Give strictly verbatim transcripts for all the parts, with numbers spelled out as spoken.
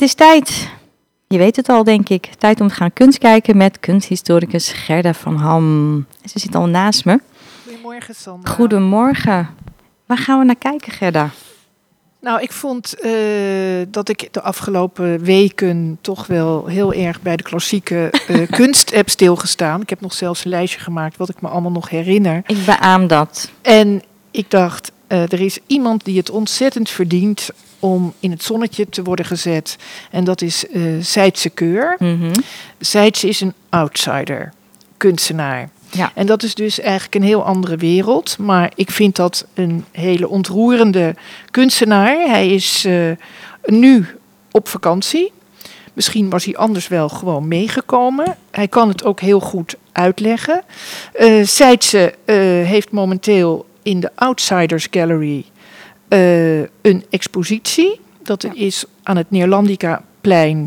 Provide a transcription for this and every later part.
is tijd. Je weet het al, denk ik. Tijd om te gaan kunst kijken met kunsthistoricus Gerda van Ham. Ze zit al naast me. Goedemorgen, Sandra. Goedemorgen. Waar gaan we naar kijken, Gerda? Nou, ik vond uh, dat ik de afgelopen weken toch wel heel erg bij de klassieke uh, kunst heb stilgestaan. Ik heb nog zelfs een lijstje gemaakt wat ik me allemaal nog herinner. Ik beaam dat. En ik dacht, uh, er is iemand die het ontzettend verdient om in het zonnetje te worden gezet. En dat is uh, Sijtse Keur. Mm-hmm. Sijtse is een outsider, kunstenaar. Ja. En dat is dus eigenlijk een heel andere wereld. Maar ik vind dat een hele ontroerende kunstenaar. Hij is uh, nu op vakantie. Misschien was hij anders wel gewoon meegekomen. Hij kan het ook heel goed uitleggen. Uh, Sijtse uh, heeft momenteel in de Outsiders Gallery uh, een expositie. Dat ja. is aan het Neerlandicaplein.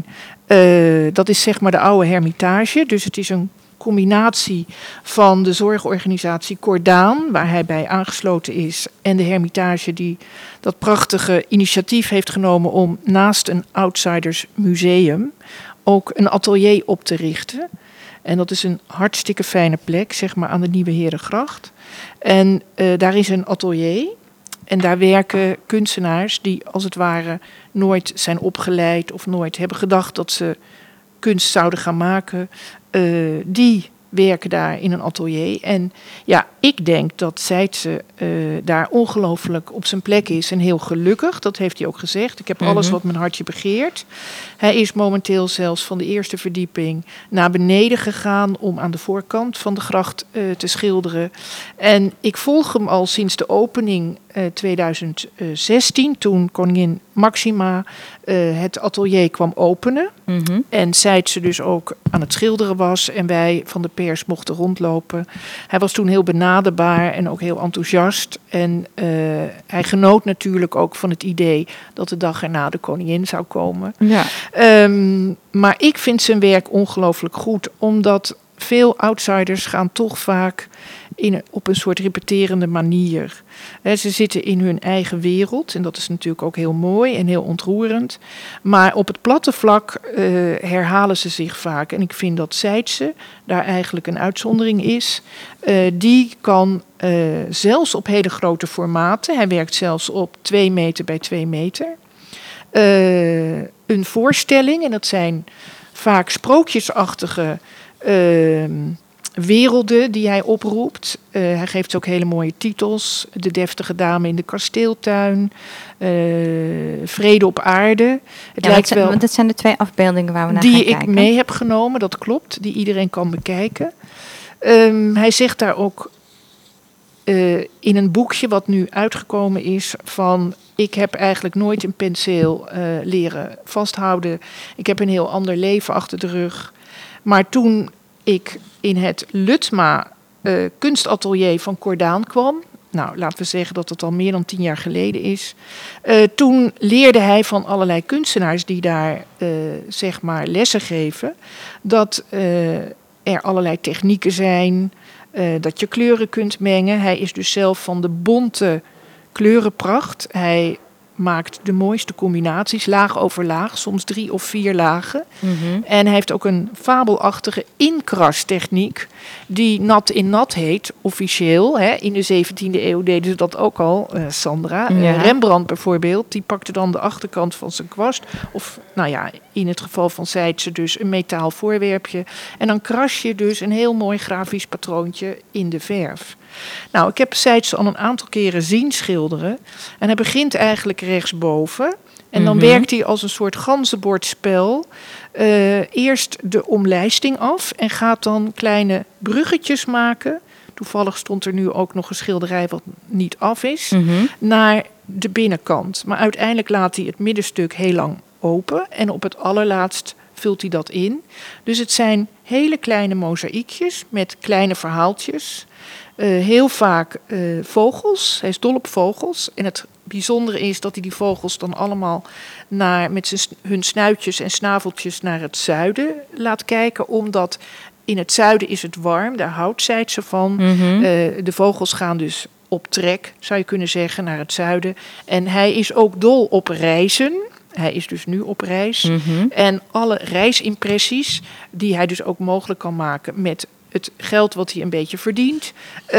Uh, dat is zeg maar de oude Hermitage. Dus het is een combinatie van de zorgorganisatie Cordaan, waar hij bij aangesloten is, en de Hermitage die dat prachtige initiatief heeft genomen om naast een Outsiders museum ook een atelier op te richten. En dat is een hartstikke fijne plek, zeg maar aan de Nieuwe Herengracht. En uh, daar is een atelier en daar werken kunstenaars die als het ware nooit zijn opgeleid of nooit hebben gedacht dat ze kunst zouden gaan maken. Uh, die werken daar in een atelier. En ja, ik denk dat Sijtse uh, daar ongelooflijk op zijn plek is en heel gelukkig. Dat heeft hij ook gezegd. Ik heb mm-hmm. alles wat mijn hartje begeert. Hij is momenteel zelfs van de eerste verdieping naar beneden gegaan om aan de voorkant van de gracht uh, te schilderen. En ik volg hem al sinds de opening uh, tweeduizend zestien, toen koningin Maxima uh, het atelier kwam openen. Mm-hmm. En Sijtse dus ook aan het schilderen was en wij van de pers mochten rondlopen. Hij was toen heel benaderbaar en ook heel enthousiast. En uh, hij genoot natuurlijk ook van het idee dat de dag erna de koningin zou komen. Ja. Um, maar ik vind zijn werk ongelooflijk goed, omdat veel outsiders gaan toch vaak in, op een soort repeterende manier. He, ze zitten in hun eigen wereld en dat is natuurlijk ook heel mooi en heel ontroerend. Maar op het platte vlak uh, herhalen ze zich vaak. En ik vind dat Sijtse daar eigenlijk een uitzondering is. Uh, die kan uh, zelfs op hele grote formaten, hij werkt zelfs op twee meter bij twee meter... Uh, een voorstelling, en dat zijn vaak sprookjesachtige uh, werelden die hij oproept. Uh, hij geeft ook hele mooie titels. De deftige dame in de kasteeltuin. Uh, Vrede op aarde. Het ja, lijkt dat, zijn, wel dat zijn de twee afbeeldingen waar we naar die gaan ik kijken. mee heb genomen, dat klopt. Die iedereen kan bekijken. Um, hij zegt daar ook uh, in een boekje wat nu uitgekomen is van: ik heb eigenlijk nooit een penseel uh, leren vasthouden. Ik heb een heel ander leven achter de rug. Maar toen ik in het Lutma uh, kunstatelier van Cordaan kwam, nou, laten we zeggen dat het al meer dan tien jaar geleden is. Uh, toen leerde hij van allerlei kunstenaars die daar uh, zeg maar lessen geven, dat uh, er allerlei technieken zijn, uh, dat je kleuren kunt mengen. Hij is dus zelf van de bonte kleurenpracht. Hij maakt de mooiste combinaties, laag over laag, soms drie of vier lagen. Mm-hmm. En hij heeft ook een fabelachtige inkrastechniek die nat in nat heet, officieel. Hè. In de zeventiende eeuw deden ze dat ook al, uh, Sandra. Ja. Uh, Rembrandt bijvoorbeeld, die pakte dan de achterkant van zijn kwast. Of, nou ja, in het geval van Sijtse dus een metaal voorwerpje. En dan kras je dus een heel mooi grafisch patroontje in de verf. Nou, ik heb Sijtse al een aantal keren zien schilderen. En hij begint eigenlijk rechtsboven. En dan mm-hmm. werkt hij als een soort ganzenbordspel uh, eerst de omlijsting af en gaat dan kleine bruggetjes maken. Toevallig stond er nu ook nog een schilderij wat niet af is, mm-hmm. naar de binnenkant. Maar uiteindelijk laat hij het middenstuk heel lang open en op het allerlaatst vult hij dat in. Dus het zijn hele kleine mozaïekjes met kleine verhaaltjes. Uh, heel vaak uh, vogels. Hij is dol op vogels. En het bijzondere is dat hij die vogels dan allemaal naar, met z'n, hun snuitjes en snaveltjes naar het zuiden laat kijken. Omdat in het zuiden is het warm. Daar houdt Sijtse van. Mm-hmm. Uh, de vogels gaan dus op trek, zou je kunnen zeggen, naar het zuiden. En hij is ook dol op reizen. hij is dus nu op reis. Mm-hmm. En alle reisimpressies die hij dus ook mogelijk kan maken met het geld wat hij een beetje verdient,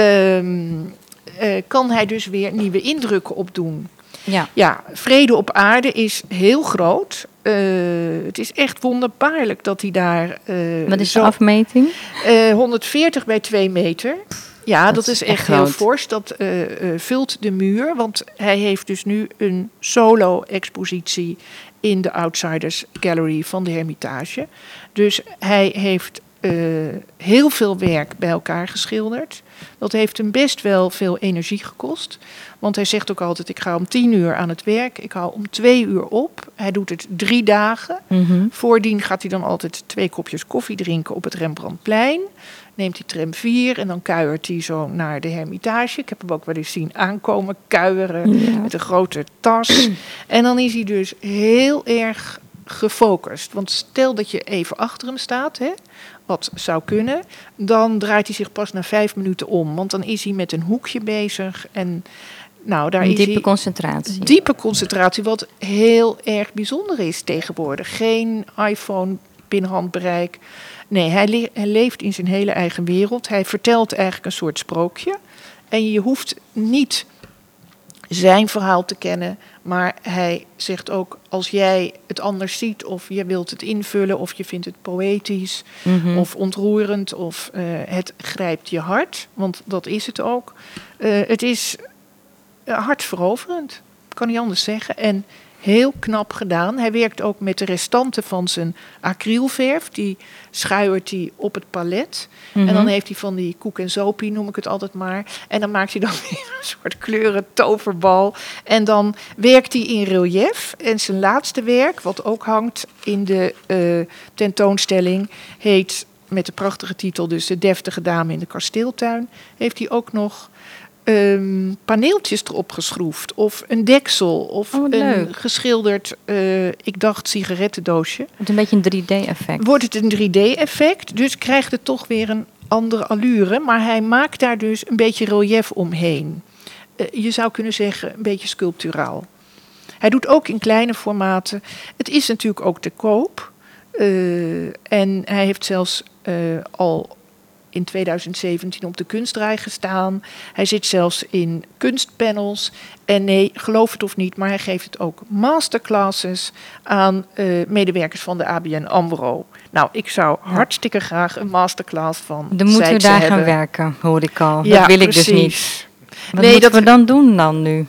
um, uh, kan hij dus weer nieuwe indrukken opdoen. Ja. Ja, vrede op aarde is heel groot. Uh, het is echt wonderbaarlijk dat hij daar... Uh, Wat is zo, de afmeting? Uh, honderdveertig bij twee meter. Ja, dat, dat is echt, echt heel fors. Dat uh, uh, vult de muur. Want hij heeft dus nu een solo-expositie in de Outsiders Gallery van de Hermitage. Dus hij heeft uh, heel veel werk bij elkaar geschilderd. Dat heeft hem best wel veel energie gekost. Want hij zegt ook altijd, ik ga om tien uur aan het werk. Ik hou om twee uur op. Hij doet het drie dagen. Mm-hmm. Voordien gaat hij dan altijd twee kopjes koffie drinken op het Rembrandtplein. Neemt hij tram vier en dan kuiert hij zo naar de Hermitage. Ik heb hem ook wel eens zien aankomen, kuieren ja. met een grote tas. En dan is hij dus heel erg gefocust. Want stel dat je even achter hem staat, hè, wat zou kunnen, dan draait hij zich pas na vijf minuten om. Want dan is hij met een hoekje bezig en nou, daar een is diepe hij, concentratie. Diepe concentratie, wat heel erg bijzonder is tegenwoordig. Geen iPhone binnen handbereik. Nee, hij, le- hij leeft in zijn hele eigen wereld. Hij vertelt eigenlijk een soort sprookje. En je hoeft niet zijn verhaal te kennen, maar hij zegt ook, als jij het anders ziet of je wilt het invullen of je vindt het poëtisch Mm-hmm. of ontroerend of uh, het grijpt je hart, want dat is het ook. Uh, het is uh, hartveroverend, kan niet anders zeggen. En heel knap gedaan. Hij werkt ook met de restanten van zijn acrylverf. Die schuiert hij op het palet. Mm-hmm. En dan heeft hij van die koek en zopie, noem ik het altijd maar. En dan maakt hij dan weer een soort kleuren toverbal. En dan werkt hij in relief. En zijn laatste werk, wat ook hangt in de uh, tentoonstelling, heet met de prachtige titel dus De deftige dame in de kasteeltuin. Heeft hij ook nog Um, paneeltjes erop geschroefd. Of een deksel. Of oh, een leuk. geschilderd, uh, ik dacht, sigarettendoosje. Het is een beetje een drie D-effect. Wordt het een drie D-effect. Dus krijgt het toch weer een andere allure. Maar hij maakt daar dus een beetje relief omheen. Uh, je zou kunnen zeggen, een beetje sculpturaal. Hij doet ook in kleine formaten. Het is natuurlijk ook te koop. Uh, en hij heeft zelfs uh, al in tweeduizend zeventien op de kunstdraai gestaan. Hij zit zelfs in kunstpanels. En nee, geloof het of niet, maar hij geeft het ook masterclasses aan uh, medewerkers van de A B N AMRO. Nou, ik zou ja. hartstikke graag een masterclass van Dan moeten we daar hebben. gaan werken, hoor ik al. Ja, dat wil precies. ik dus niet. Wat nee, moeten dat we dan doen dan nu?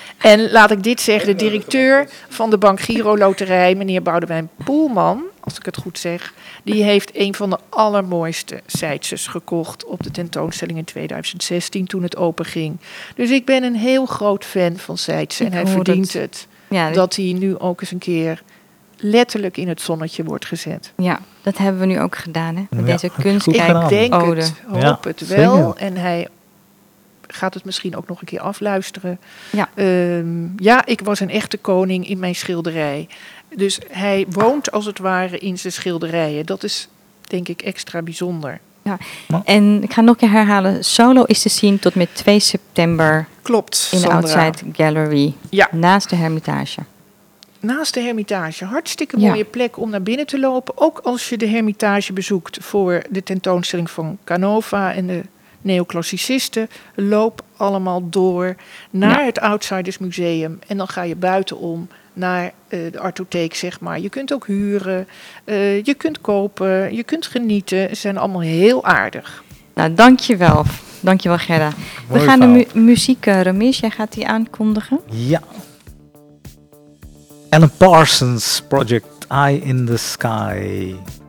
En laat ik dit zeggen, de directeur van de Bank Giro Loterij, meneer Boudewijn Poelman, als ik het goed zeg, die heeft een van de allermooiste seitzes gekocht op de tentoonstelling in tweeduizend zestien toen het open ging. Dus ik ben een heel groot fan van seitsen en hij verdient het, het ja, dat hij nu ook eens een keer letterlijk in het zonnetje wordt gezet. Ja, dat hebben we nu ook gedaan, hè? Met ja, deze kunst. Ik denk ode. het, hoop ja, het wel. Zeker. En hij gaat het misschien ook nog een keer afluisteren. Ja. Um, ja, ik was een echte koning in mijn schilderij. Dus hij woont als het ware in zijn schilderijen. Dat is denk ik extra bijzonder. Ja. En ik ga nog een keer herhalen. Solo is te zien tot met twee september. Klopt, in de Sandra. Outside Gallery. Ja. Naast de Hermitage. Naast de Hermitage. Hartstikke mooie ja. plek om naar binnen te lopen. Ook als je de Hermitage bezoekt voor de tentoonstelling van Canova en de neoclassicisten. Loop allemaal door naar ja. het Outsiders Museum. En dan ga je buitenom naar uh, de Artotheek, zeg maar. Je kunt ook huren, uh, je kunt kopen, je kunt genieten. Ze zijn allemaal heel aardig. Nou, dankjewel. Dankjewel, Gerda. We gaan verhaal. de mu- muziek, uh, Ramesh, jij gaat die aankondigen? Ja. Alan Parsons Project Eye in the Sky.